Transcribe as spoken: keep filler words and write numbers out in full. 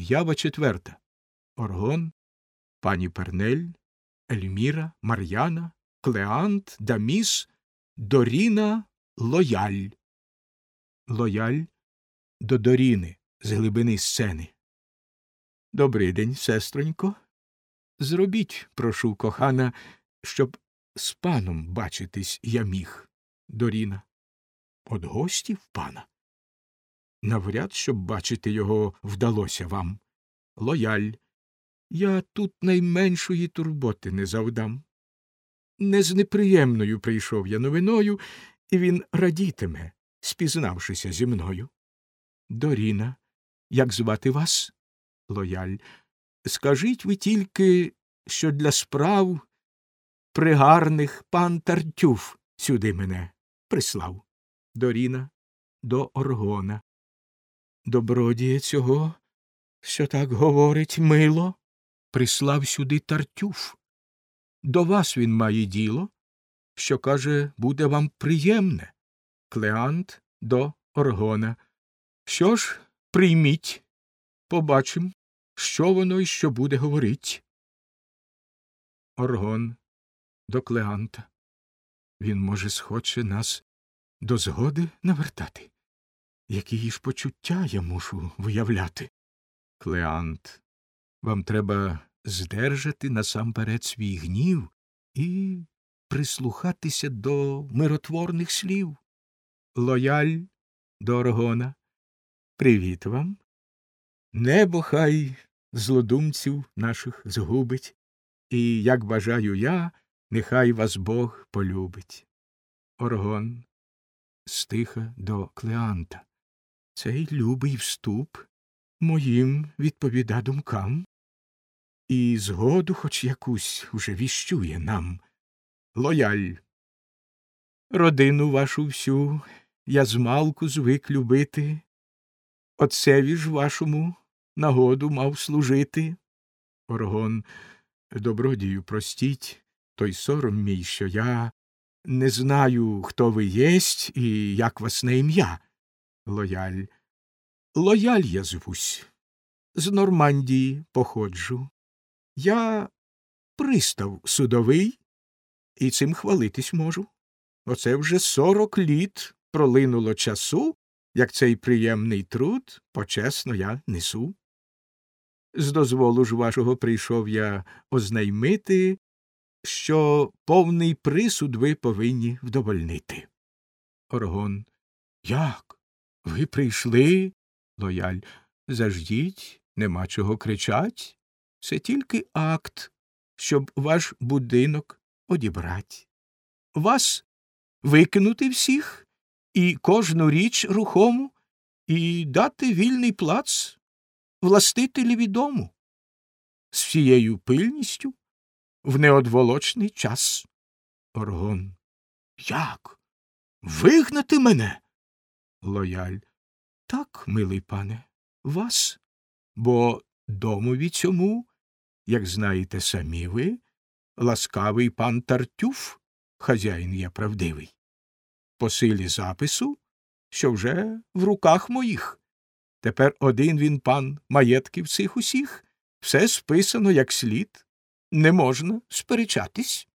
Ява четверта. Оргон, пані Пернель, Ельміра, Мар'яна, Клеант, Даміс, Доріна, Лояль. Лояль до Доріни з глибини сцени. Добрий день, сестронько. Зробіть, прошу, кохана, щоб з паном бачитись я міг. Доріна. От гостів пана? Навряд, щоб бачити його вдалося вам. Лояль. Я тут найменшої турботи не завдам. Не з неприємною прийшов я новиною, і він радітиме, спізнавшися зі мною. Доріна. Як звати вас? Лояль. Скажіть ви тільки, що для справ пригарних пан Тартюф сюди мене прислав. Доріна до Оргона. Добродіє цього, що так говорить мило, прислав сюди Тартюф. До вас він має діло, що, каже, буде вам приємне. Клеант до Оргона. Що ж, прийміть, побачим, що воно й що буде говорить. Оргон до Клеанта. Він, може, схоче нас до згоди навертати. Які ж почуття я мушу виявляти? Клеант. Вам треба здержати насамперед свій гнів і прислухатися до миротворних слів. Лояль до Оргона. Привіт вам. Небо хай злодумців наших згубить, і, як бажаю я, нехай вас Бог полюбить. Оргон стиха до Клеанта. Цей любий вступ моїм відповіда думкам, і згоду хоч якусь уже віщує нам. Лояль. Родину вашу всю я змалку звик любити, отцеві ж вашому нагоду мав служити. Оргон. Добродію, простіть, той сором мій, що я не знаю, хто ви єсть і як вас на ім'я. Лояль. Лояль я звусь. З Нормандії походжу. Я пристав судовий, і цим хвалитись можу. Оце вже сорок літ пролинуло часу, як цей приємний труд почесно я несу. З дозволу ж вашого прийшов я ознаймити, що повний присуд ви повинні вдовольнити. Оргон. Як? Ви прийшли? Лояль. Заждіть, нема чого кричать. Це тільки акт, щоб ваш будинок одібрать. Вас викинути всіх і кожну річ рухому, і дати вільний плац властителеві дому з всією пильністю в неодволочний час. Оргон. Як? Вигнати мене? Лояль. Так, милий пане, вас, бо домові цьому, як знаєте самі ви, ласкавий пан Тартюф, хазяїн є правдивий. По силі запису, що вже в руках моїх. Тепер один він пан маєтків цих усіх, все списано як слід, не можна сперечатись.